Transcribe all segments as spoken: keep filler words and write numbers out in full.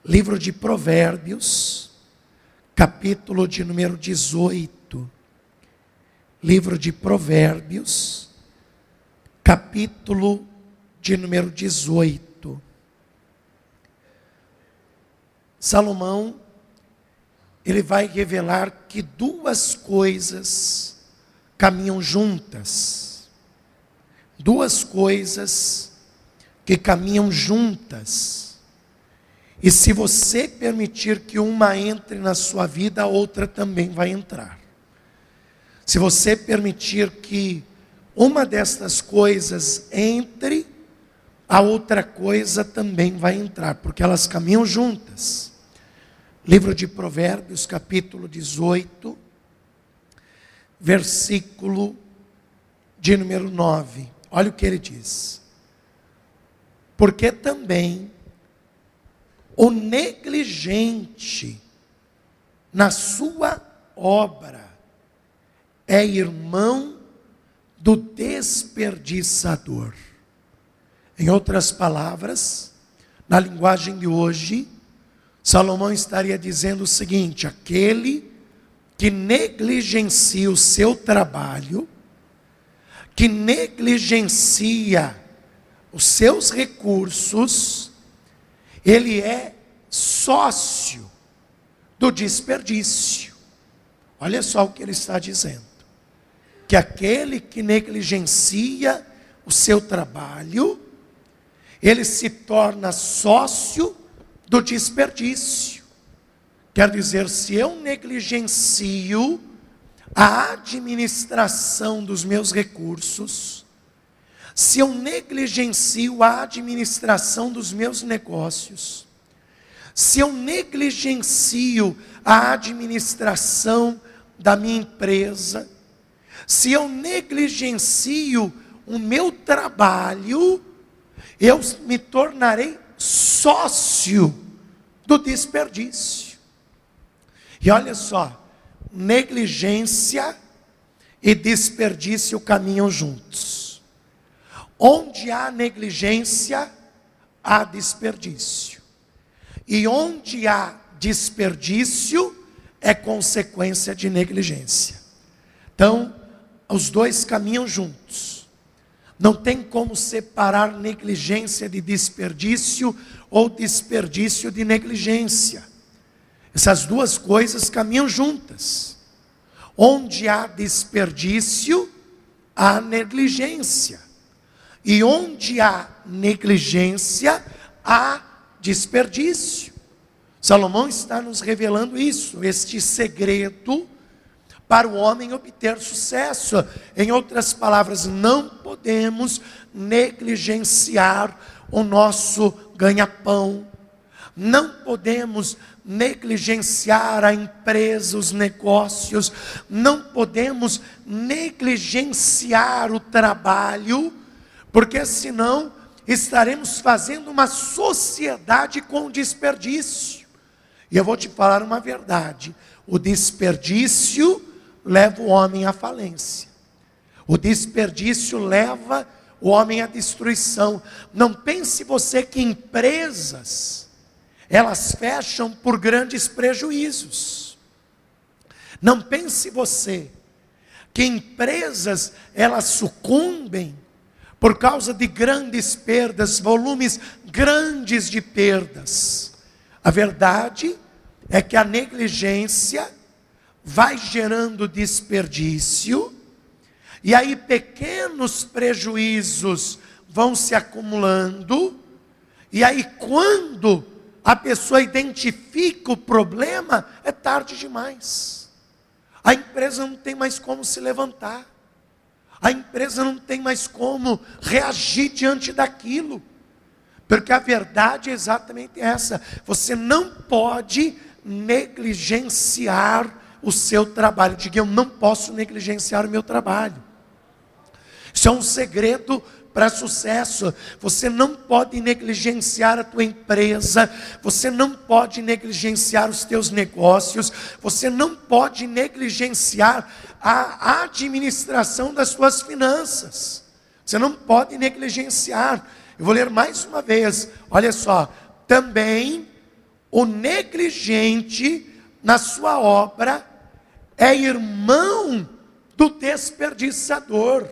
Livro de Provérbios, capítulo de número dezoito. Livro de Provérbios, capítulo de número dezoito. Salomão, ele vai revelar que duas coisas caminham juntas. Duas coisas que caminham juntas. E se você permitir que uma entre na sua vida, a outra também vai entrar. Se você permitir que uma destas coisas entre, a outra coisa também vai entrar, porque elas caminham juntas. Livro de Provérbios, capítulo dezoito, versículo de número nove. Olha o que ele diz. Porque também o negligente na sua obra é irmão do desperdiçador. Em outras palavras, na linguagem de hoje, Salomão estaria dizendo o seguinte: aquele que negligencia o seu trabalho, que negligencia os seus recursos, ele é sócio do desperdício. Olha só o que ele está dizendo. Que aquele que negligencia o seu trabalho, ele se torna sócio do desperdício. Quer dizer, se eu negligencio a administração dos meus recursos, se eu negligencio a administração dos meus negócios, se eu negligencio a administração da minha empresa, se eu negligencio o meu trabalho, eu me tornarei sócio do desperdício. E olha só, negligência e desperdício caminham juntos. Onde há negligência, há desperdício. E onde há desperdício, é consequência de negligência. Então, os dois caminham juntos. Não tem como separar negligência de desperdício ou desperdício de negligência. Essas duas coisas caminham juntas. Onde há desperdício, há negligência. E onde há negligência, há desperdício. Salomão está nos revelando isso, este segredo para o homem obter sucesso. Em outras palavras, não podemos negligenciar o nosso ganha-pão. Não podemos negligenciar a empresa, os negócios. Não podemos negligenciar o trabalho, porque senão estaremos fazendo uma sociedade com desperdício. E eu vou te falar uma verdade: o desperdício leva o homem à falência. O desperdício leva o homem à destruição. Não pense você que empresas, elas fecham por grandes prejuízos. Não pense você que empresas, elas sucumbem por causa de grandes perdas, volumes grandes de perdas. A verdade é que a negligência vai gerando desperdício, e aí pequenos prejuízos vão se acumulando, e aí quando a pessoa identifica o problema, é tarde demais. A empresa não tem mais como se levantar. A empresa não tem mais como reagir diante daquilo. Porque a verdade é exatamente essa. Você não pode negligenciar o seu trabalho. Diga: eu não posso negligenciar o meu trabalho. Isso é um segredo para sucesso. Você não pode negligenciar a tua empresa, você não pode negligenciar os teus negócios, você não pode negligenciar a administração das suas finanças. Você não pode negligenciar. Eu vou ler mais uma vez. Olha só. Também o negligente na sua obra é irmão do desperdiçador.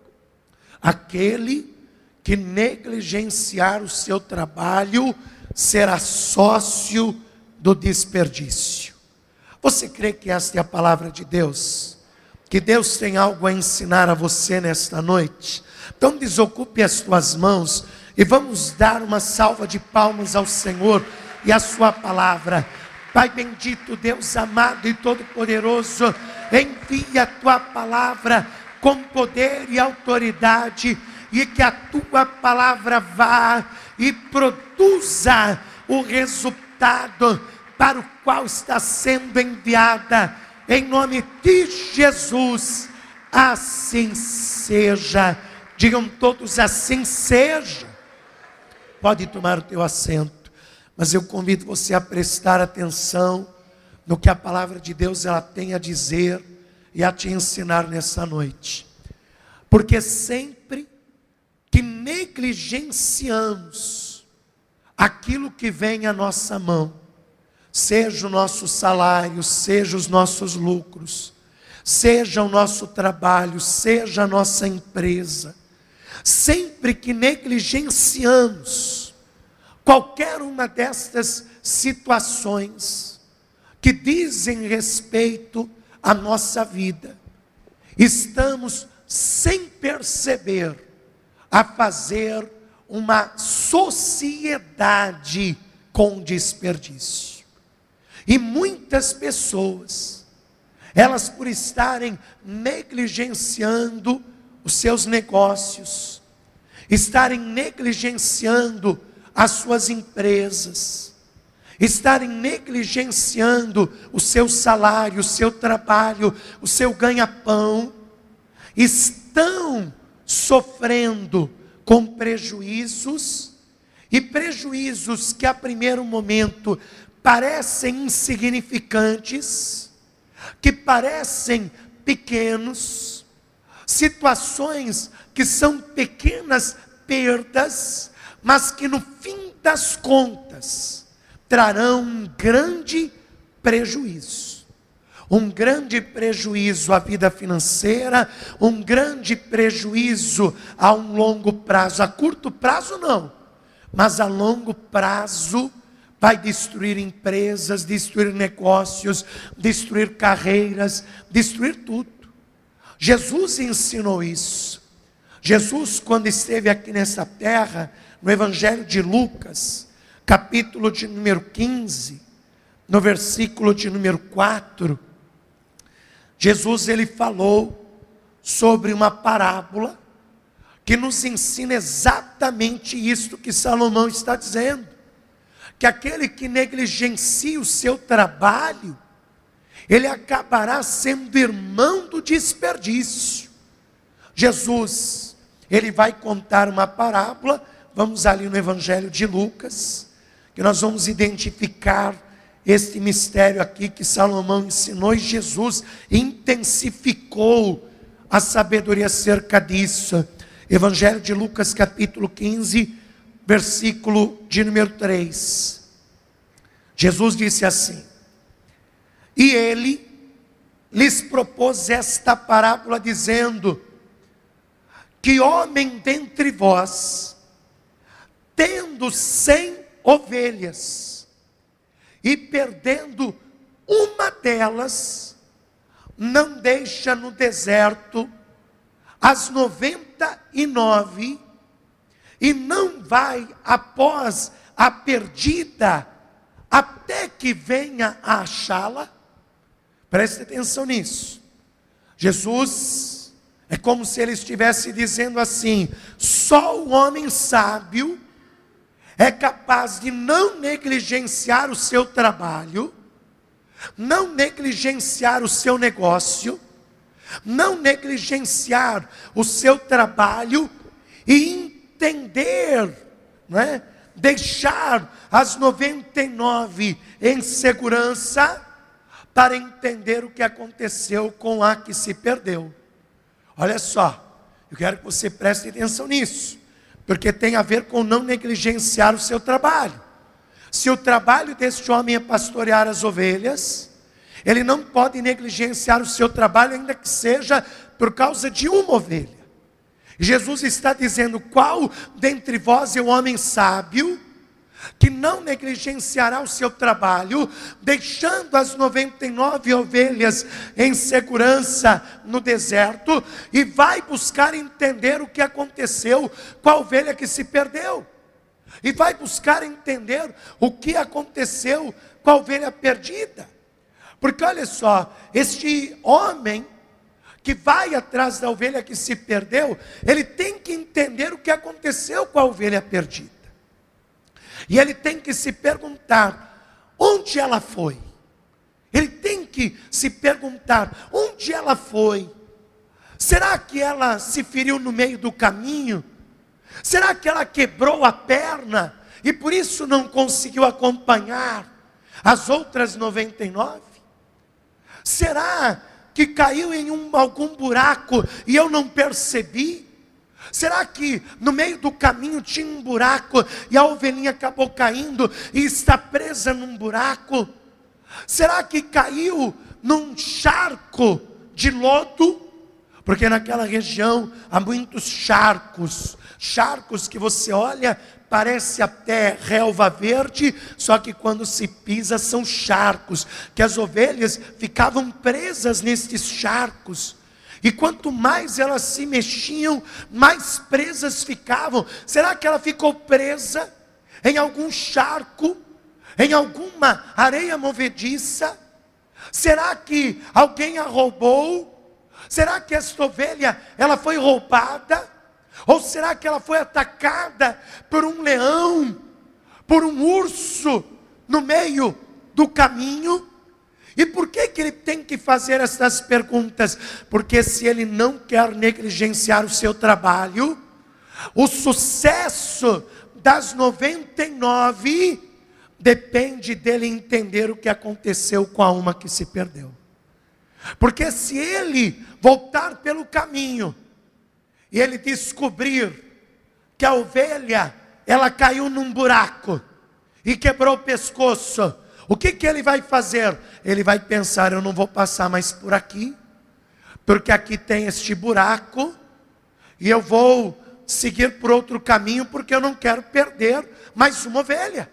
Aquele que negligenciar o seu trabalho será sócio do desperdício. Você crê que esta é a palavra de Deus? Que Deus tem algo a ensinar a você nesta noite? Então desocupe as tuas mãos e vamos dar uma salva de palmas ao Senhor e à sua palavra. Pai bendito, Deus amado e todo-poderoso, envia a tua palavra com poder e autoridade, e que a tua palavra vá e produza o resultado para o qual está sendo enviada, em nome de Jesus. Assim seja. Digam todos: assim seja. Pode tomar o teu assento, mas eu convido você a prestar atenção no que a palavra de Deus ela tem a dizer e a te ensinar nessa noite. Porque sempre que negligenciamos aquilo que vem à nossa mão, seja o nosso salário, seja os nossos lucros, seja o nosso trabalho, seja a nossa empresa, sempre que negligenciamos qualquer uma destas situações que dizem respeito à nossa vida, estamos sem perceber a fazer uma sociedade com desperdício. E muitas pessoas, elas por estarem negligenciando os seus negócios, estarem negligenciando as suas empresas, estarem negligenciando o seu salário, o seu trabalho, o seu ganha-pão, estão sofrendo com prejuízos, e prejuízos que a primeiro momento parecem insignificantes, que parecem pequenos, situações que são pequenas perdas, mas que no fim das contas trarão um grande prejuízo. Um grande prejuízo à vida financeira, um grande prejuízo a um longo prazo. A curto prazo não, mas a longo prazo vai destruir empresas, destruir negócios, destruir carreiras, destruir tudo. Jesus ensinou isso. Jesus, quando esteve aqui nessa terra, no Evangelho de Lucas, capítulo de número quinze, no versículo de número quatro, Jesus ele falou sobre uma parábola que nos ensina exatamente isto que Salomão está dizendo, que aquele que negligencia o seu trabalho, ele acabará sendo irmão do desperdício. Jesus, ele vai contar uma parábola, vamos ali no Evangelho de Lucas, que nós vamos identificar este mistério aqui que Salomão ensinou, e Jesus intensificou a sabedoria acerca disso. Evangelho de Lucas capítulo quinze, versículo de número três. Jesus disse assim: e ele lhes propôs esta parábola dizendo, que homem dentre vós, tendo cem ovelhas, e perdendo uma delas, não deixa no deserto as noventa e nove, e não vai após a perdida, até que venha a achá-la? Preste atenção nisso. Jesus, é como se ele estivesse dizendo assim: só o homem sábio é capaz de não negligenciar o seu trabalho, não negligenciar o seu negócio, não negligenciar o seu trabalho e entender, não é? Deixar as noventa e nove em segurança para entender o que aconteceu com a que se perdeu. Olha só, eu quero que você preste atenção nisso, porque tem a ver com não negligenciar o seu trabalho. Se o trabalho deste homem é pastorear as ovelhas, ele não pode negligenciar o seu trabalho, ainda que seja por causa de uma ovelha. Jesus está dizendo: qual dentre vós é o homem sábio, que não negligenciará o seu trabalho, deixando as noventa e nove ovelhas em segurança no deserto, e vai buscar entender o que aconteceu com a ovelha que se perdeu, e vai buscar entender o que aconteceu com a ovelha perdida. Porque olha só, este homem que vai atrás da ovelha que se perdeu, ele tem que entender o que aconteceu com a ovelha perdida. E ele tem que se perguntar: onde ela foi? Ele tem que se perguntar: onde ela foi? Será que ela se feriu no meio do caminho? Será que ela quebrou a perna e por isso não conseguiu acompanhar as outras noventa e nove? Será que caiu em um, algum buraco e eu não percebi? Será que no meio do caminho tinha um buraco e a ovelhinha acabou caindo e está presa num buraco? Será que caiu num charco de lodo? Porque naquela região há muitos charcos, charcos que você olha, parece até relva verde, só que quando se pisa são charcos, que as ovelhas ficavam presas nestes charcos. E quanto mais elas se mexiam, mais presas ficavam. Será que ela ficou presa em algum charco, em alguma areia movediça? Será que alguém a roubou? Será que esta ovelha, ela foi roubada? Ou será que ela foi atacada por um leão, por um urso, no meio do caminho? E por que que ele tem que fazer essas perguntas? Porque se ele não quer negligenciar o seu trabalho, o sucesso das noventa e nove depende dele entender o que aconteceu com a uma que se perdeu. Porque se ele voltar pelo caminho e ele descobrir que a ovelha, ela caiu num buraco e quebrou o pescoço, o que que ele vai fazer? Ele vai pensar: eu não vou passar mais por aqui, porque aqui tem este buraco, e eu vou seguir por outro caminho, porque eu não quero perder mais uma ovelha.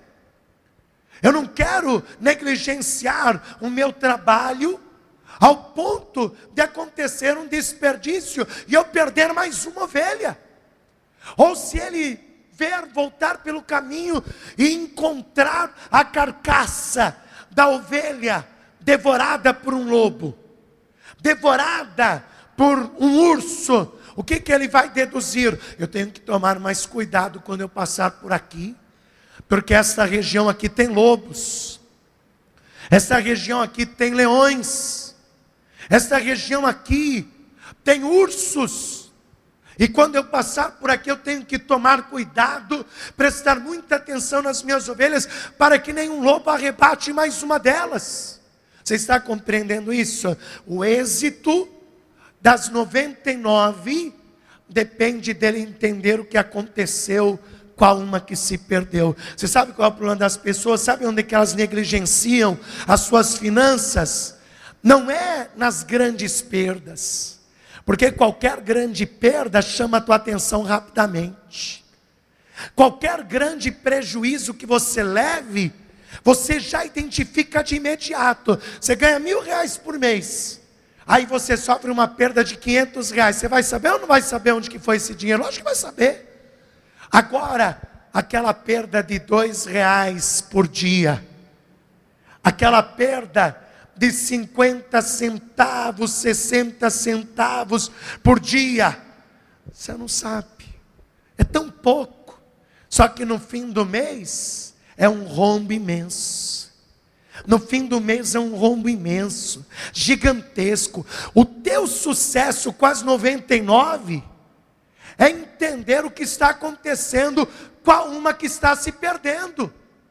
Eu não quero negligenciar o meu trabalho, ao ponto de acontecer um desperdício, e eu perder mais uma ovelha. Ou se ele ver, voltar pelo caminho e encontrar a carcaça da ovelha devorada por um lobo, devorada por um urso, o que que ele vai deduzir? Eu tenho que tomar mais cuidado quando eu passar por aqui, porque essa região aqui tem lobos, essa região aqui tem leões, essa região aqui tem ursos. E quando eu passar por aqui, eu tenho que tomar cuidado, prestar muita atenção nas minhas ovelhas, para que nenhum lobo arrebate mais uma delas. Você está compreendendo isso? O êxito das noventa e nove depende dele entender o que aconteceu com a uma que se perdeu. Você sabe qual é o problema das pessoas? Sabe onde que elas negligenciam as suas finanças? Não é nas grandes perdas. Porque qualquer grande perda chama a tua atenção rapidamente. Qualquer grande prejuízo que você leve, você já identifica de imediato. Você ganha mil reais por mês, aí você sofre uma perda de quinhentos reais. Você vai saber ou não vai saber onde que foi esse dinheiro? Lógico que vai saber. Agora, aquela perda de dois reais por dia, aquela perda de cinquenta centavos, sessenta centavos por dia, você não sabe, é tão pouco, só que no fim do mês, é um rombo imenso, no fim do mês é um rombo imenso, gigantesco. O teu sucesso com as noventa e nove, é entender o que está acontecendo com a uma que está se perdendo.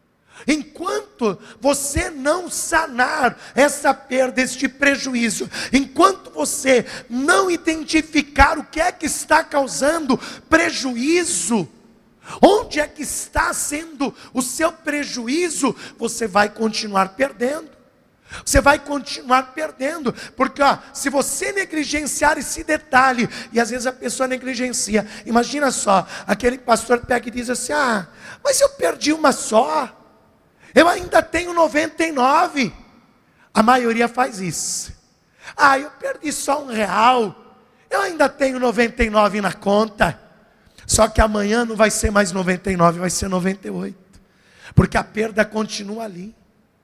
Enquanto você não sanar essa perda, este prejuízo, enquanto você não identificar o que é que está causando prejuízo, Onde é que está sendo o seu prejuízo? Você vai continuar perdendo. Você vai continuar perdendo. Porque ó, se você negligenciar esse detalhe, e às vezes a pessoa negligencia. Imagina só, aquele pastor pega e diz assim: ah, mas eu perdi uma só, eu ainda tenho noventa e nove. A maioria faz isso. Ah, eu perdi só um real, eu ainda tenho noventa e nove na conta. Só que amanhã não vai ser mais noventa e nove, vai ser noventa e oito. Porque a perda continua ali.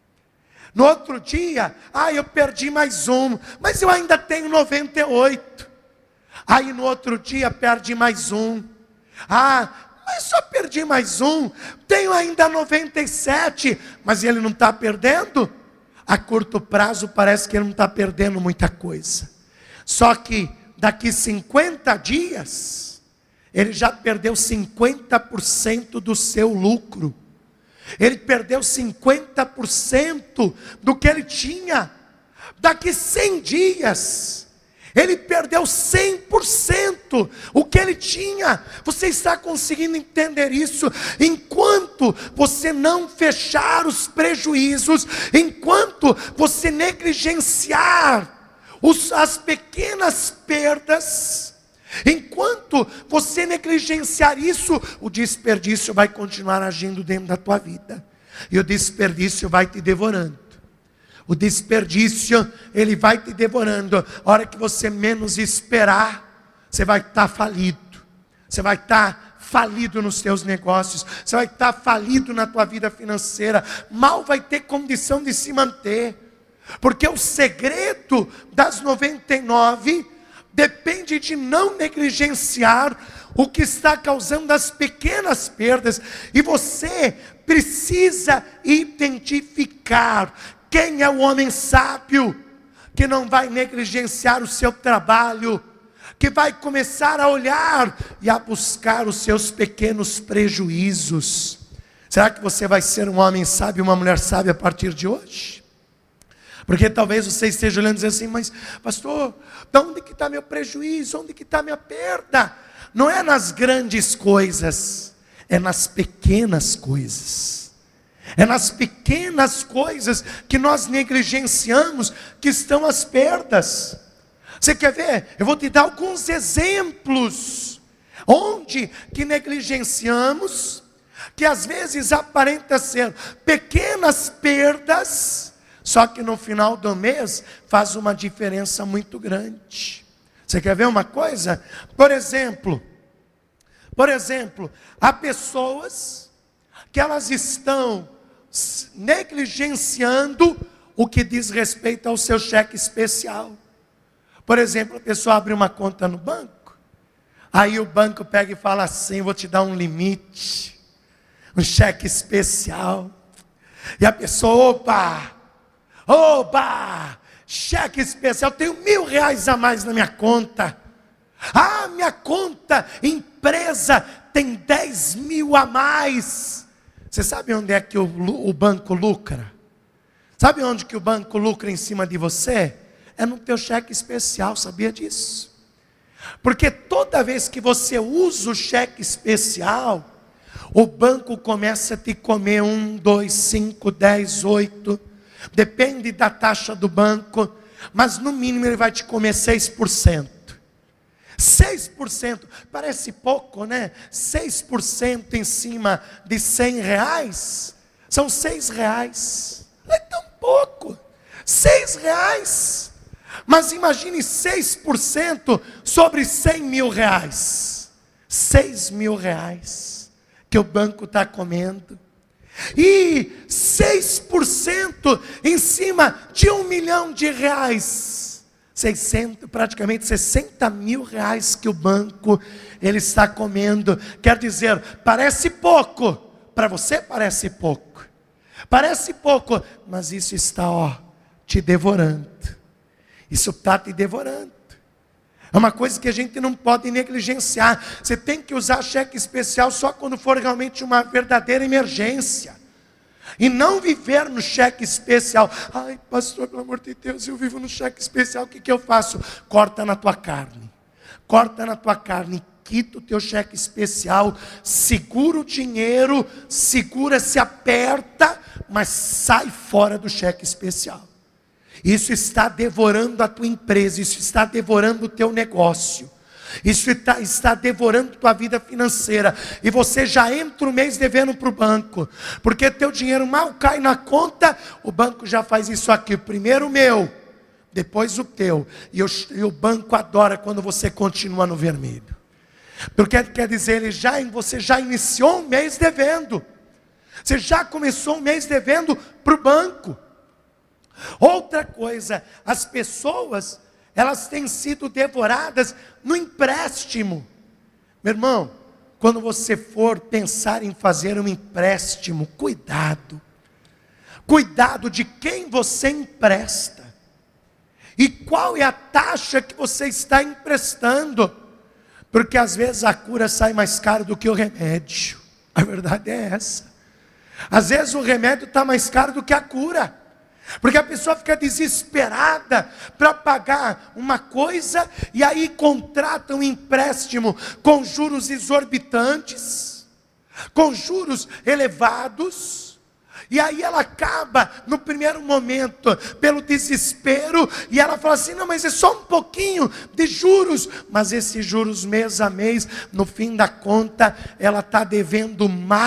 No outro dia, ah, eu perdi mais um, mas eu ainda tenho noventa e oito. Aí no outro dia, perde mais um. Ah, mas só perdi mais um, tenho ainda noventa e sete. Mas ele não está perdendo? A curto prazo parece que ele não está perdendo muita coisa. Só que daqui cinquenta dias, ele já perdeu cinquenta por cento do seu lucro. Ele perdeu cinquenta por cento do que ele tinha. Daqui cem dias, ele perdeu cem por cento o que ele tinha. Você está conseguindo entender isso? Enquanto você não fechar os prejuízos, enquanto você negligenciar os, as pequenas perdas, enquanto você negligenciar isso, o desperdício vai continuar agindo dentro da tua vida. E o desperdício vai te devorando. O desperdício, ele vai te devorando. A hora que você menos esperar, você vai estar falido. Você vai estar falido nos seus negócios. Você vai estar falido na tua vida financeira. Mal vai ter condição de se manter. Porque o segredo das noventa e nove depende de não negligenciar o que está causando as pequenas perdas. E você precisa identificar quem é o homem sábio, que não vai negligenciar o seu trabalho, que vai começar a olhar e a buscar os seus pequenos prejuízos. Será que você vai ser um homem sábio, uma mulher sábia a partir de hoje? Porque talvez você esteja olhando e dizendo assim: mas pastor, de onde que está meu prejuízo? Onde que está minha perda? Não é nas grandes coisas, é nas pequenas coisas. É nas pequenas coisas que nós negligenciamos que estão as perdas. Você quer ver? Eu vou te dar alguns exemplos onde que negligenciamos, que às vezes aparenta ser pequenas perdas, só que no final do mês faz uma diferença muito grande. Você quer ver uma coisa? Por exemplo, por exemplo, há pessoas que elas estão negligenciando o que diz respeito ao seu cheque especial. Por exemplo, a pessoa abre uma conta no banco, aí o banco pega e fala assim: vou te dar um limite, um cheque especial. E a pessoa, opa, opa, cheque especial, tenho mil reais a mais na minha conta. Ah, minha conta empresa tem dez mil a mais. Você sabe onde é que o, o banco lucra? Sabe onde que o banco lucra em cima de você? É no teu cheque especial, sabia disso? Porque toda vez que você usa o cheque especial, o banco começa a te comer um, dois, cinco, dez, oito, depende da taxa do banco, mas no mínimo ele vai te comer seis por cento. seis por cento, parece pouco, né? seis por cento em cima de cem reais, são seis reais, não é tão pouco, seis reais, mas imagine seis por cento sobre cem mil reais, seis mil reais, que o banco está comendo, e seis por cento em cima de um milhão de reais, seiscentos, praticamente sessenta mil reais que o banco ele está comendo. Quer dizer, parece pouco, para você parece pouco, parece pouco, mas isso está, ó, te devorando, isso está te devorando. É uma coisa que a gente não pode negligenciar. Você tem que usar cheque especial só quando for realmente uma verdadeira emergência. E não viver no cheque especial. Ai, pastor, pelo amor de Deus, eu vivo no cheque especial, o que, que eu faço? Corta na tua carne. Corta na tua carne. quita o teu cheque especial, segura o dinheiro, segura, se aperta, mas sai fora do cheque especial. Isso está devorando a tua empresa, isso está devorando o teu negócio, isso está, está devorando tua vida financeira, e você já entra o mês devendo para o banco, porque teu dinheiro mal cai na conta, o banco já faz isso aqui, primeiro o meu, depois o teu, e o, e o banco adora quando você continua no vermelho, porque quer dizer, ele já, você já iniciou um mês devendo, você já começou um mês devendo para o banco. Outra coisa, as pessoas, elas têm sido devoradas no empréstimo. Meu irmão, quando você for pensar em fazer um empréstimo, cuidado. Cuidado de quem você empresta. E qual é a taxa que você está emprestando. Porque às vezes a cura sai mais cara do que o remédio. A verdade é essa. Às vezes o remédio está mais caro do que a cura. Porque a pessoa fica desesperada para pagar uma coisa, e aí contrata um empréstimo com juros exorbitantes, com juros elevados, e aí ela acaba no primeiro momento pelo desespero, e ela fala assim, não, mas é só um pouquinho de juros, mas esses juros mês a mês, no fim da conta, ela está devendo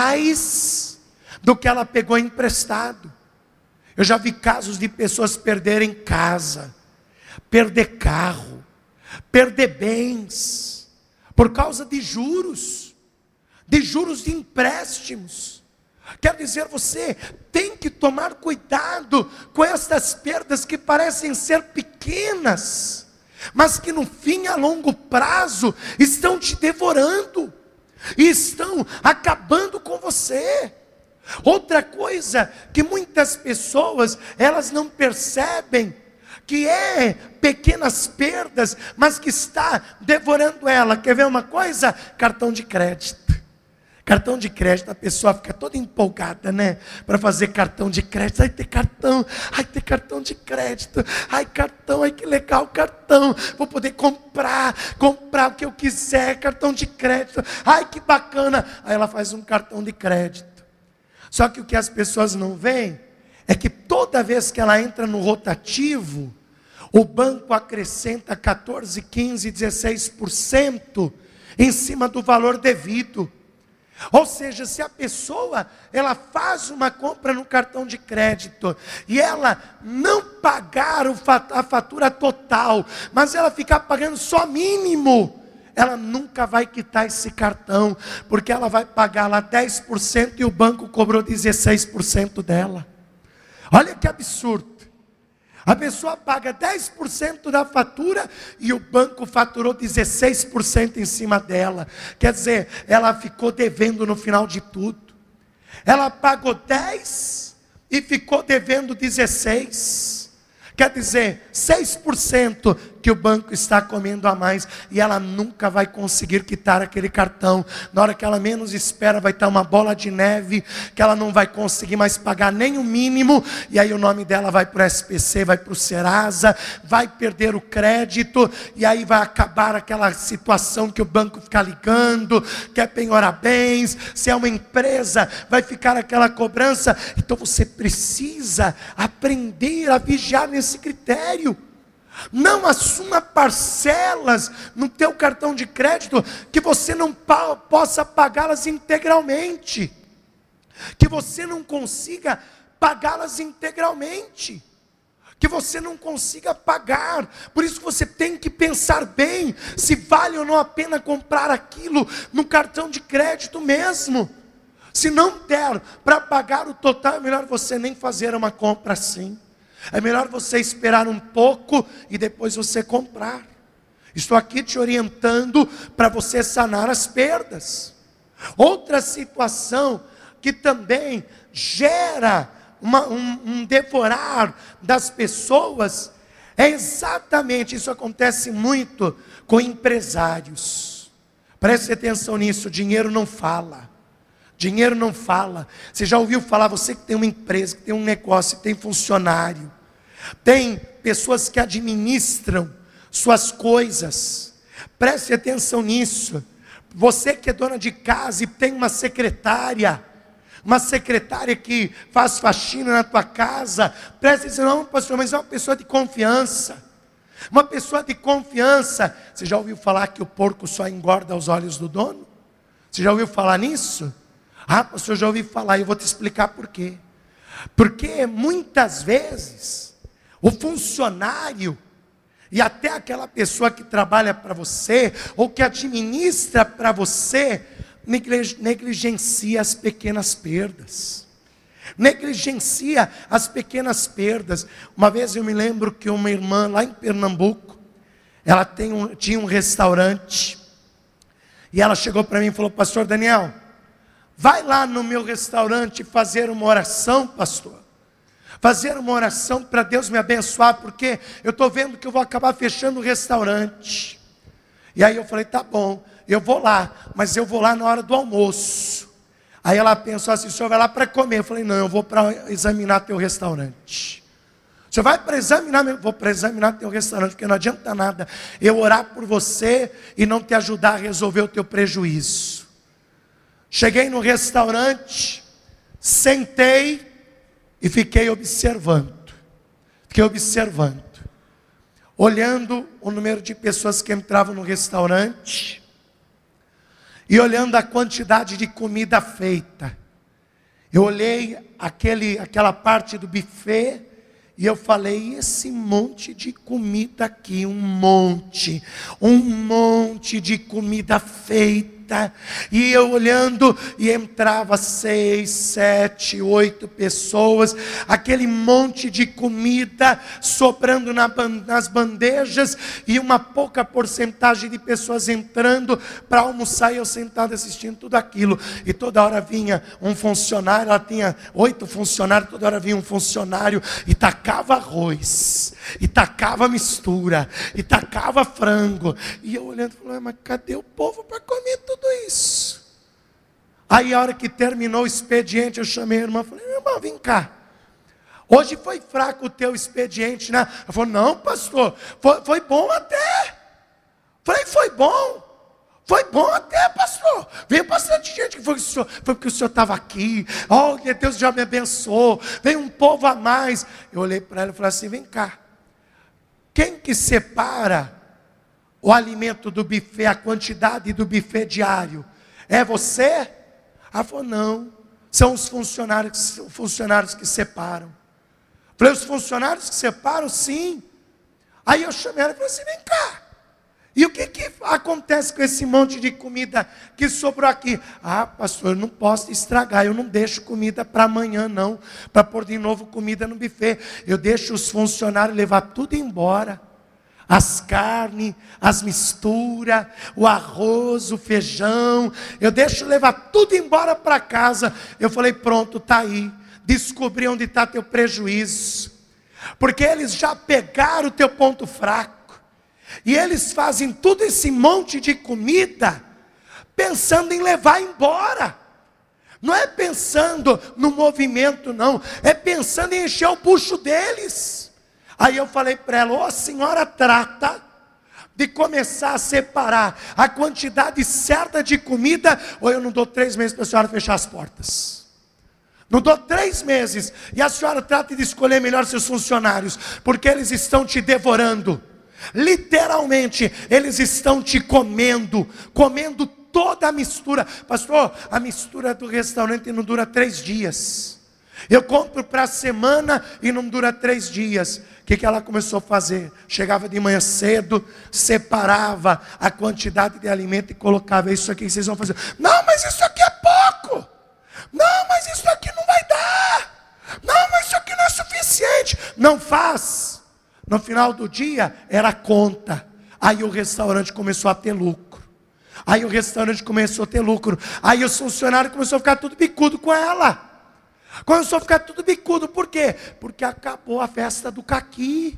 mais do que ela pegou emprestado. Eu já vi casos de pessoas perderem casa, perder carro, perder bens, por causa de juros, de juros de empréstimos. Quer dizer, você tem que tomar cuidado com essas perdas que parecem ser pequenas, mas que no fim, a longo prazo, estão te devorando, e estão acabando com você. Outra coisa que muitas pessoas, elas não percebem, que é pequenas perdas, mas que está devorando ela. Quer ver uma coisa? Cartão de crédito. Cartão de crédito, a pessoa fica toda empolgada, né? Para fazer cartão de crédito. Ai, ter cartão, ai, ter cartão de crédito. Ai, cartão, ai, que legal, cartão. Vou poder comprar, comprar o que eu quiser, cartão de crédito. Ai, que bacana. Aí ela faz um cartão de crédito. Só que o que as pessoas não veem é que toda vez que ela entra no rotativo, o banco acrescenta quatorze, quinze, dezesseis por cento em cima do valor devido. Ou seja, se a pessoa, ela faz uma compra no cartão de crédito, e ela não pagar a fatura total, mas ela ficar pagando só mínimo, ela nunca vai quitar esse cartão, porque ela vai pagar lá dez por cento e o banco cobrou dezesseis por cento dela. Olha que absurdo. A pessoa paga dez por cento da fatura e o banco faturou dezesseis por cento em cima dela. Quer dizer, ela ficou devendo no final de tudo. Ela pagou dez e ficou devendo dezesseis. Quer dizer, seis por cento que o banco está comendo a mais, e ela nunca vai conseguir quitar aquele cartão. Na hora que ela menos espera, vai estar uma bola de neve, que ela não vai conseguir mais pagar nem o mínimo, e aí o nome dela vai para o S P C, vai para o Serasa, vai perder o crédito, e aí vai acabar aquela situação que o banco fica ligando, quer penhorar bens, se é uma empresa, vai ficar aquela cobrança. Então você precisa aprender a vigiar nesse critério. Não assuma parcelas no teu cartão de crédito que você não pa- possa pagá-las integralmente, que você não consiga pagá-las integralmente, que você não consiga pagar. Por isso você tem que pensar bem se vale ou não a pena comprar aquilo no cartão de crédito mesmo. Se não der para pagar o total, é melhor você nem fazer uma compra assim. É melhor você esperar um pouco e depois você comprar. Estou aqui te orientando para você sanar as perdas. Outra situação que também gera uma, um, um devorar das pessoas é exatamente, isso acontece muito com empresários. Preste atenção nisso, dinheiro não fala. Dinheiro não fala. Você já ouviu falar, você que tem uma empresa, que tem um negócio, que tem funcionário, tem pessoas que administram suas coisas. Preste atenção nisso, Você que é dona de casa e tem uma secretária, uma secretária que faz faxina na tua casa, presta atenção, não, pastor, mas é uma pessoa de confiança. Uma pessoa de confiança. Você já ouviu falar que o porco só engorda aos olhos do dono? Você já ouviu falar nisso? Ah, pastor, eu já ouvi falar, e eu vou te explicar por quê. Porque muitas vezes o funcionário e até aquela pessoa que trabalha para você ou que administra para você negligencia as pequenas perdas. Negligencia as pequenas perdas. Uma vez eu me lembro que uma irmã lá em Pernambuco, ela tem um, tinha um restaurante, e ela chegou para mim e falou: pastor Daniel, vai lá no meu restaurante fazer uma oração, pastor. Fazer uma oração para Deus me abençoar, porque eu estou vendo que eu vou acabar fechando o restaurante. E aí eu falei: tá bom, eu vou lá, mas eu vou lá na hora do almoço. Aí ela pensou assim: o senhor vai lá para comer? Eu falei: não, eu vou para examinar teu restaurante. O senhor vai para examinar? Eu vou para examinar teu restaurante, porque não adianta nada eu orar por você e não te ajudar a resolver o teu prejuízo. Cheguei no restaurante, sentei e fiquei observando. Fiquei observando. Olhando o número de pessoas que entravam no restaurante. E olhando a quantidade de comida feita. Eu olhei aquele, aquela parte do buffet. E eu falei: esse monte de comida aqui. Um monte. Um monte de comida feita. E eu olhando, e entrava seis, sete, oito pessoas, aquele monte de comida sobrando na, nas bandejas, e uma pouca porcentagem de pessoas entrando para almoçar, e eu sentado assistindo tudo aquilo. E toda hora vinha um funcionário, ela tinha oito funcionários, toda hora vinha um funcionário e tacava arroz, e tacava mistura, e tacava frango. E eu olhando, falando: mas cadê o povo para comer tudo isso? Aí a hora que terminou o expediente, eu chamei a irmã e falei: irmã, vem cá, hoje foi fraco o teu expediente, né? Ela falou: não, pastor, foi, foi bom até. Falei: foi bom? Foi bom até, pastor. Veio bastante gente. Que foi, o senhor, foi porque o senhor estava aqui. Olha, Deus já me abençoou. Veio um povo a mais. Eu olhei para ela e falei assim: vem cá, quem que separa o alimento do buffet, a quantidade do buffet diário? É você? Ela falou: não, são os funcionários, os funcionários que separam. Falei: os funcionários que separam? Sim. Aí eu chamei ela e falei assim: vem cá, e o que, que acontece com esse monte de comida que sobrou aqui? Ah, pastor, eu não posso estragar, eu não deixo comida para amanhã não, para pôr de novo comida no buffet. Eu deixo os funcionários levar tudo embora. As carnes, as misturas, o arroz, o feijão, eu deixo levar tudo embora para casa. Eu falei: pronto, está aí, descobri onde está teu prejuízo, porque eles já pegaram o teu ponto fraco, e eles fazem tudo esse monte de comida, pensando em levar embora, não é pensando no movimento não, é pensando em encher o bucho deles. Aí eu falei para ela: ó, a senhora trata de começar a separar a quantidade certa de comida, ou eu não dou três meses para a senhora fechar as portas. Não dou três meses, e a senhora trata de escolher melhor seus funcionários, porque eles estão te devorando. Literalmente, eles estão te comendo, comendo toda a mistura. Pastor, a mistura do restaurante não dura três dias. Eu compro para a semana e não dura três dias. O que, que ela começou a fazer? Chegava de manhã cedo, separava a quantidade de alimento e colocava: isso aqui que vocês vão fazer. Não, mas isso aqui é pouco. Não, mas isso aqui não vai dar. Não, mas isso aqui não é suficiente. Não faz. No final do dia, era conta. Aí o restaurante começou a ter lucro. Aí o restaurante começou a ter lucro. Aí os funcionários começaram a ficar tudo bicudo com ela. Começou a ficar tudo bicudo. Por quê? Porque acabou a festa do caqui.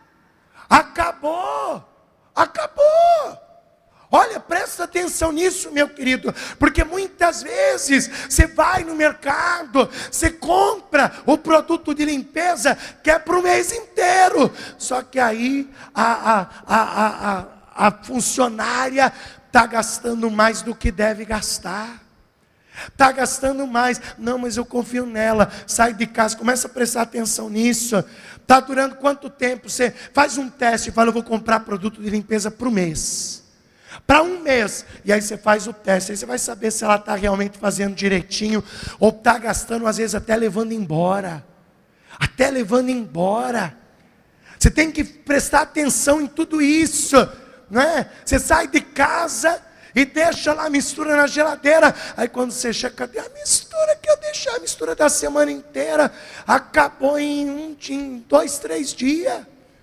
Acabou. Acabou. Olha, presta atenção nisso, meu querido, porque muitas vezes você vai no mercado, você compra o produto de limpeza que é para o mês inteiro, só que aí a, a, a, a, a funcionária está gastando mais do que deve gastar. Está gastando mais. Não, mas eu confio nela. Sai de casa, começa a prestar atenção nisso. Está durando quanto tempo? Você faz um teste e fala, eu vou comprar produto de limpeza para o mês. Para um mês. E aí você faz o teste. Aí você vai saber se ela está realmente fazendo direitinho. Ou está gastando, às vezes, até levando embora. Até levando embora. Você tem que prestar atenção em tudo isso. Não é? Você sai de casa e deixa lá a mistura na geladeira. Aí quando você chega, cadê a mistura que eu deixei? A mistura da semana inteira. Acabou em, um, em dois, três dias.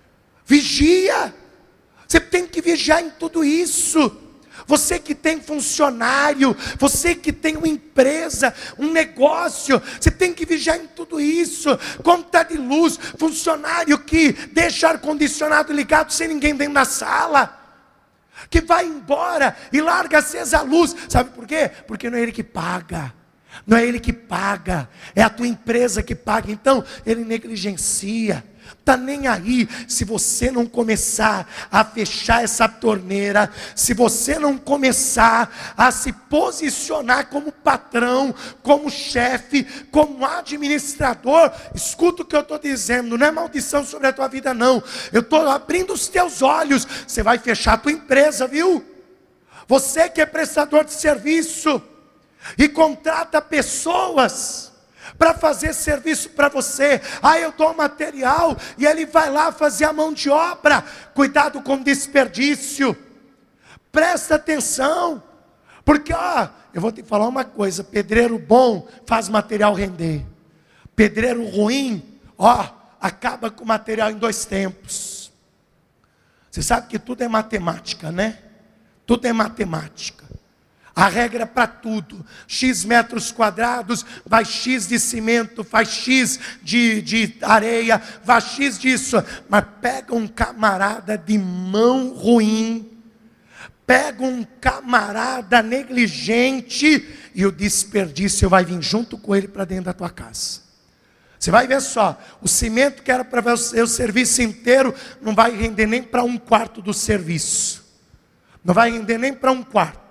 Vigia. Você tem que vigiar em tudo isso. Você que tem funcionário, você que tem uma empresa, um negócio, você tem que vigiar em tudo isso. Conta de luz, funcionário que deixa ar-condicionado ligado sem ninguém dentro da sala, que vai embora e larga acesa a luz. Sabe por quê? Porque não é ele que paga. Não é ele que paga, é a tua empresa que paga. Então ele negligencia. Está nem aí. Se você não começar a fechar essa torneira, se você não começar a se posicionar como patrão, como chefe, como administrador, escuta o que eu estou dizendo, não é maldição sobre a tua vida não, eu estou abrindo os teus olhos. Você vai fechar a tua empresa, viu? Você que é prestador de serviço e contrata pessoas para fazer serviço para você. Aí eu dou material e ele vai lá fazer a mão de obra. Cuidado com desperdício. Presta atenção. Porque, ó, eu vou te falar uma coisa. Pedreiro bom faz material render. Pedreiro ruim, ó, acaba com o material em dois tempos. Você sabe que tudo é matemática, né? Tudo é matemática. A regra para tudo, X metros quadrados, vai X de cimento, faz X de, de areia, vai X disso. Mas pega um camarada de mão ruim, pega um camarada negligente, e o desperdício vai vir junto com ele para dentro da tua casa. Você vai ver só, o cimento que era para fazer o serviço inteiro, não vai render nem para um quarto do serviço. Não vai render nem para um quarto.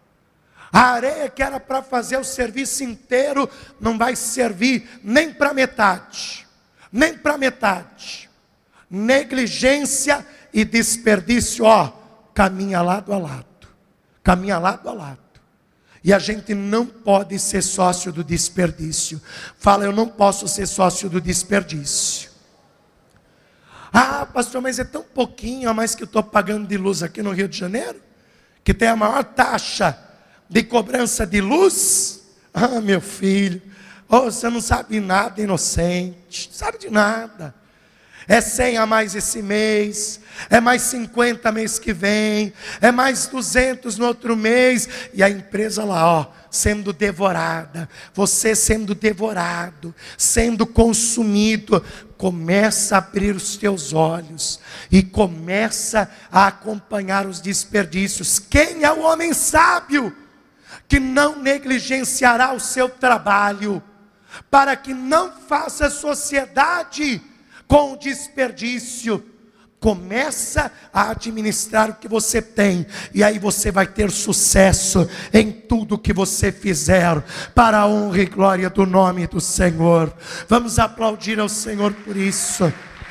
A areia que era para fazer o serviço inteiro, não vai servir nem para metade. Nem para metade. Negligência e desperdício, ó, caminha lado a lado. Caminha lado a lado. E a gente não pode ser sócio do desperdício. Fala, eu não posso ser sócio do desperdício. Ah, pastor, mas é tão pouquinho a mais que eu estou pagando de luz aqui no Rio de Janeiro, que tem a maior taxa de cobrança de luz. Ah, meu filho, oh, você não sabe nada, inocente, não sabe de nada. É cem a mais esse mês, é mais cinquenta mês que vem, é mais duzentos no outro mês, e a empresa lá, ó, sendo devorada, você sendo devorado, sendo consumido. Começa a abrir os teus olhos e começa a acompanhar os desperdícios. Quem é o homem sábio que não negligenciará o seu trabalho, para que não faça sociedade com o desperdício? Começa a administrar o que você tem, e aí você vai ter sucesso em tudo que você fizer, para a honra e glória do nome do Senhor. Vamos aplaudir ao Senhor por isso.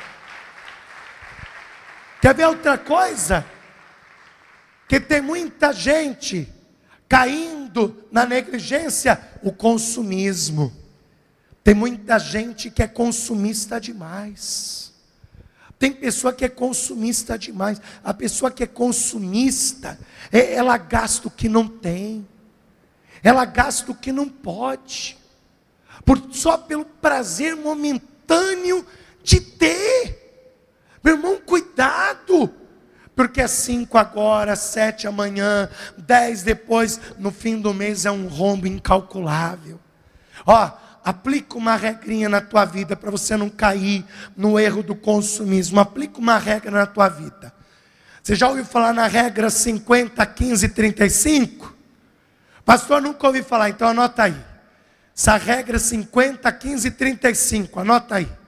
Quer ver outra coisa? Que tem muita gente caindo na negligência, o consumismo. Tem muita gente que é consumista demais. Tem pessoa que é consumista demais. A pessoa que é consumista, ela gasta o que não tem, ela gasta o que não pode, por, só pelo prazer momentâneo de ter. Meu irmão, cuidado. Porque é cinco agora, sete amanhã, dez depois, no fim do mês é um rombo incalculável. Ó, aplica uma regrinha na tua vida para você não cair no erro do consumismo. Aplica uma regra na tua vida. Você já ouviu falar na regra cinquenta, quinze, trinta e cinco? Pastor, nunca ouvi falar, então anota aí. Essa regra cinquenta, quinze, trinta e cinco, anota aí.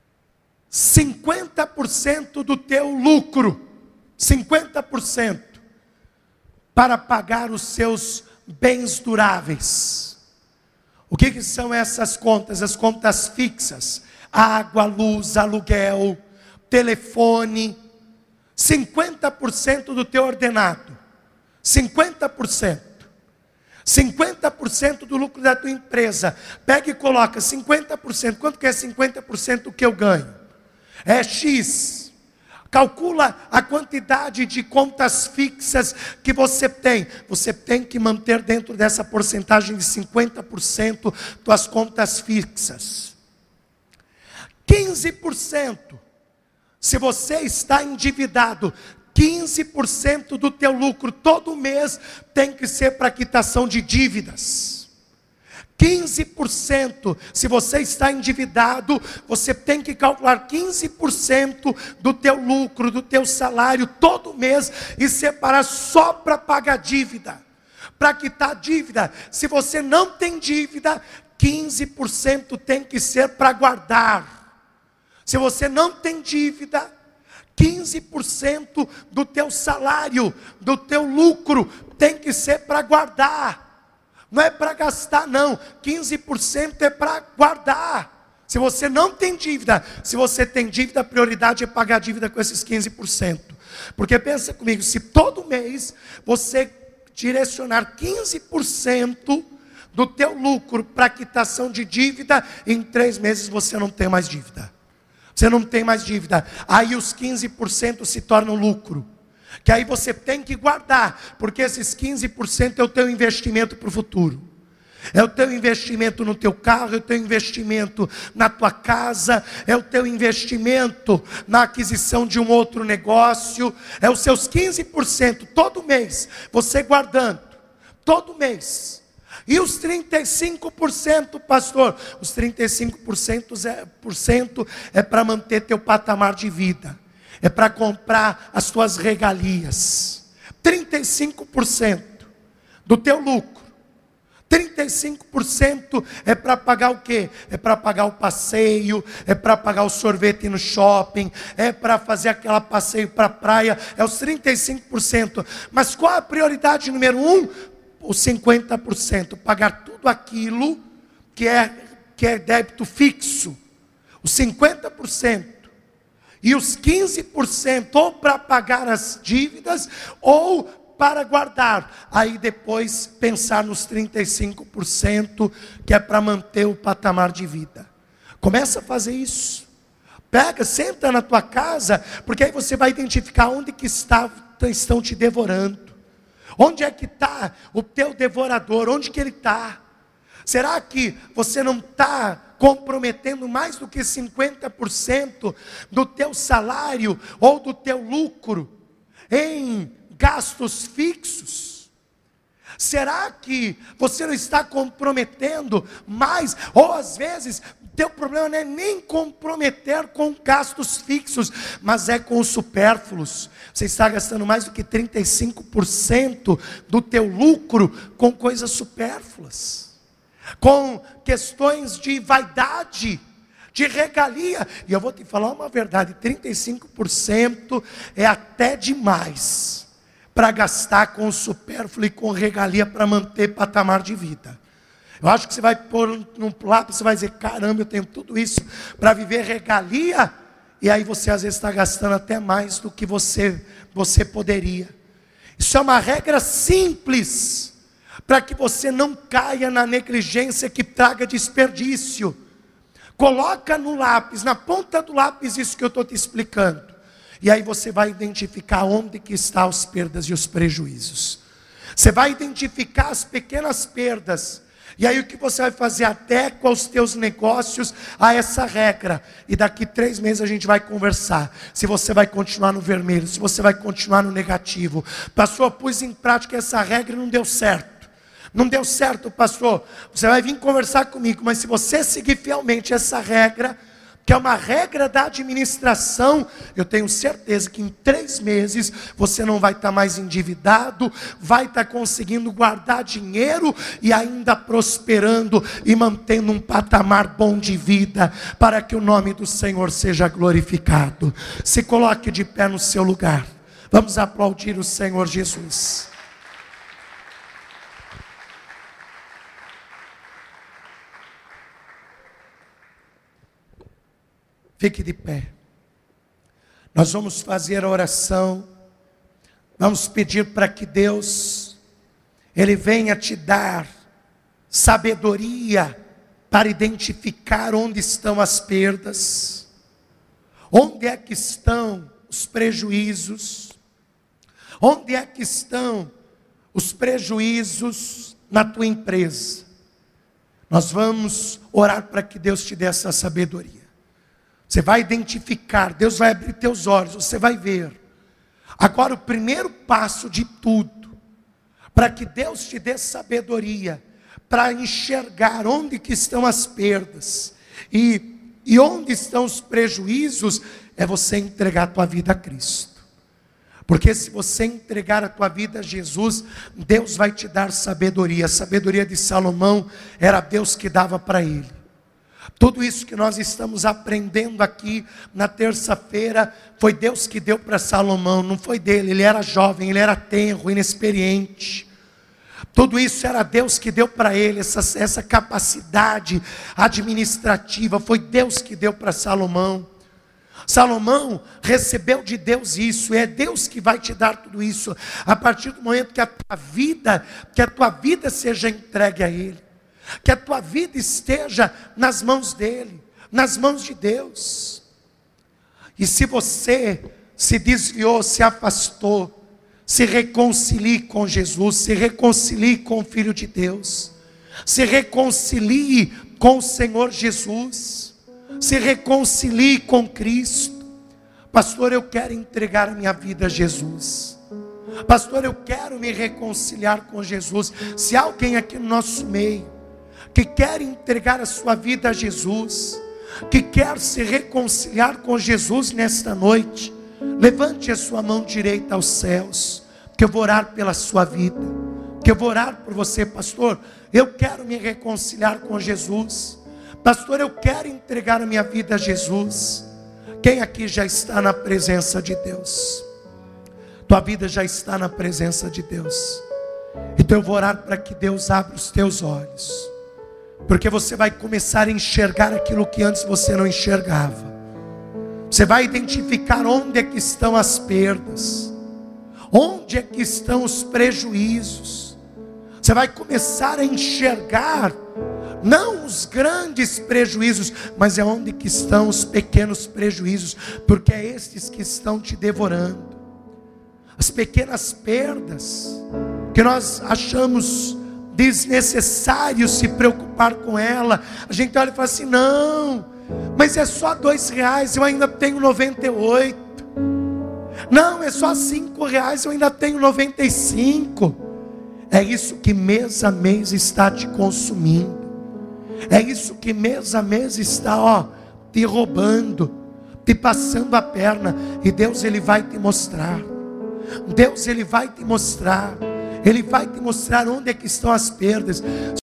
cinquenta por cento do teu lucro, cinquenta por cento para pagar os seus bens duráveis. O que, que são essas contas? As contas fixas: água, luz, aluguel, telefone. cinquenta por cento do teu ordenado, cinquenta por cento, cinquenta por cento do lucro da tua empresa. Pega e coloca cinquenta por cento. Quanto que é cinquenta por cento do que eu ganho? É X. Calcula a quantidade de contas fixas que você tem. Você tem que manter dentro dessa porcentagem de cinquenta por cento tuas contas fixas. quinze por cento. Se você está endividado, quinze por cento do teu lucro todo mês tem que ser para quitação de dívidas. quinze por cento, se você está endividado, você tem que calcular quinze por cento do teu lucro, do teu salário todo mês e separar só para pagar dívida, para quitar dívida. Se você não tem dívida, quinze por cento tem que ser para guardar. Se você não tem dívida, quinze por cento do teu salário, do teu lucro tem que ser para guardar. Não é para gastar não, quinze por cento é para guardar. Se você não tem dívida, se você tem dívida, a prioridade é pagar a dívida com esses quinze por cento. Porque pensa comigo, se todo mês você direcionar quinze por cento do teu lucro para quitação de dívida, em três meses você não tem mais dívida. Você não tem mais dívida. Aí os quinze por cento se tornam lucro, que aí você tem que guardar, porque esses quinze por cento é o teu investimento para o futuro. É o teu investimento no teu carro, é o teu investimento na tua casa, é o teu investimento na aquisição de um outro negócio, é os seus quinze por cento todo mês, você guardando, todo mês. E os trinta e cinco por cento, pastor, os trinta e cinco por cento é, por cento é para manter teu patamar de vida. É para comprar as tuas regalias. trinta e cinco por cento do teu lucro. trinta e cinco por cento é para pagar o quê? É para pagar o passeio, é para pagar o sorvete no shopping, é para fazer aquela passeio para a praia, é os trinta e cinco por cento. Mas qual a prioridade número um? Os cinquenta por cento, pagar tudo aquilo que é, que é débito fixo. Os cinquenta por cento. E os quinze por cento ou para pagar as dívidas ou para guardar. Aí depois pensar nos trinta e cinco por cento que é para manter o patamar de vida. Começa a fazer isso. Pega, senta na tua casa, porque aí você vai identificar onde que está, estão te devorando. Onde é que está o teu devorador? Onde que ele está? Será que você não está comprometendo mais do que cinquenta por cento do teu salário ou do teu lucro em gastos fixos? Será que você não está comprometendo mais? Ou às vezes, teu problema não é nem comprometer com gastos fixos, mas é com os supérfluos. Você está gastando mais do que trinta e cinco por cento do teu lucro com coisas supérfluas, com questões de vaidade, de regalia. E eu vou te falar uma verdade, trinta e cinco por cento é até demais para gastar com supérfluo e com regalia para manter patamar de vida. Eu acho que você vai pôr num lápis, você vai dizer, caramba, eu tenho tudo isso para viver regalia, e aí você às vezes está gastando até mais do que você, você poderia. Isso é uma regra simples, para que você não caia na negligência que traga desperdício. Coloca no lápis, na ponta do lápis, isso que eu estou te explicando. E aí você vai identificar onde que estão as perdas e os prejuízos. Você vai identificar as pequenas perdas. E aí o que você vai fazer? Adequa os teus negócios a essa regra. E daqui três meses a gente vai conversar. Se você vai continuar no vermelho, se você vai continuar no negativo. Pastor, pus em prática essa regra e não deu certo. Não deu certo, pastor. Você vai vir conversar comigo, mas se você seguir fielmente essa regra, que é uma regra da administração, eu tenho certeza que em três meses você não vai estar mais endividado, vai estar conseguindo guardar dinheiro e ainda prosperando e mantendo um patamar bom de vida, para que o nome do Senhor seja glorificado. Se coloque de pé no seu lugar. Vamos aplaudir o Senhor Jesus. Fique de pé. Nós vamos fazer a oração. Vamos pedir para que Deus, Ele venha te dar sabedoria para identificar onde estão as perdas, onde é que estão os prejuízos, onde é que estão os prejuízos na tua empresa. Nós vamos orar para que Deus te dê essa sabedoria. Você vai identificar, Deus vai abrir teus olhos, você vai ver. Agora o primeiro passo de tudo, para que Deus te dê sabedoria, para enxergar onde que estão as perdas, e, e onde estão os prejuízos, é você entregar a tua vida a Cristo. Porque se você entregar a tua vida a Jesus, Deus vai te dar sabedoria. A sabedoria de Salomão era Deus que dava para ele. Tudo isso que nós estamos aprendendo aqui na terça-feira, foi Deus que deu para Salomão, não foi dele. Ele era jovem, ele era tenro, inexperiente. Tudo isso era Deus que deu para ele, essa, essa capacidade administrativa, foi Deus que deu para Salomão. Salomão recebeu de Deus isso, é Deus que vai te dar tudo isso, a partir do momento que a tua vida, que a tua vida seja entregue a Ele, que a tua vida esteja nas mãos dEle, nas mãos de Deus. E se você se desviou, se afastou, se reconcilie com Jesus, se reconcilie com o Filho de Deus, se reconcilie com o Senhor Jesus, se reconcilie com Cristo. Pastor, eu quero entregar a minha vida a Jesus. Pastor, eu quero me reconciliar com Jesus. Se há alguém aqui no nosso meio que quer entregar a sua vida a Jesus, que quer se reconciliar com Jesus nesta noite, levante a sua mão direita aos céus, que eu vou orar pela sua vida, que eu vou orar por você. Pastor, eu quero me reconciliar com Jesus. Pastor, eu quero entregar a minha vida a Jesus. Quem aqui já está na presença de Deus? Tua vida já está na presença de Deus. Então eu vou orar para que Deus abra os teus olhos, porque você vai começar a enxergar aquilo que antes você não enxergava. Você vai identificar onde é que estão as perdas, onde é que estão os prejuízos. Você vai começar a enxergar não os grandes prejuízos, mas é onde que estão os pequenos prejuízos, porque é estes que estão te devorando. As pequenas perdas que nós achamos desnecessário se preocupar com ela, a gente olha e fala assim: não, mas é só dois reais, eu ainda tenho noventa e oito. Não, é só cinco reais, eu ainda tenho noventa e cinco. É isso que mês a mês está te consumindo. É isso que mês a mês está, ó, te roubando, te passando a perna. E Deus, Ele vai te mostrar. Deus, Ele vai te mostrar. Ele vai te mostrar onde é que estão as perdas.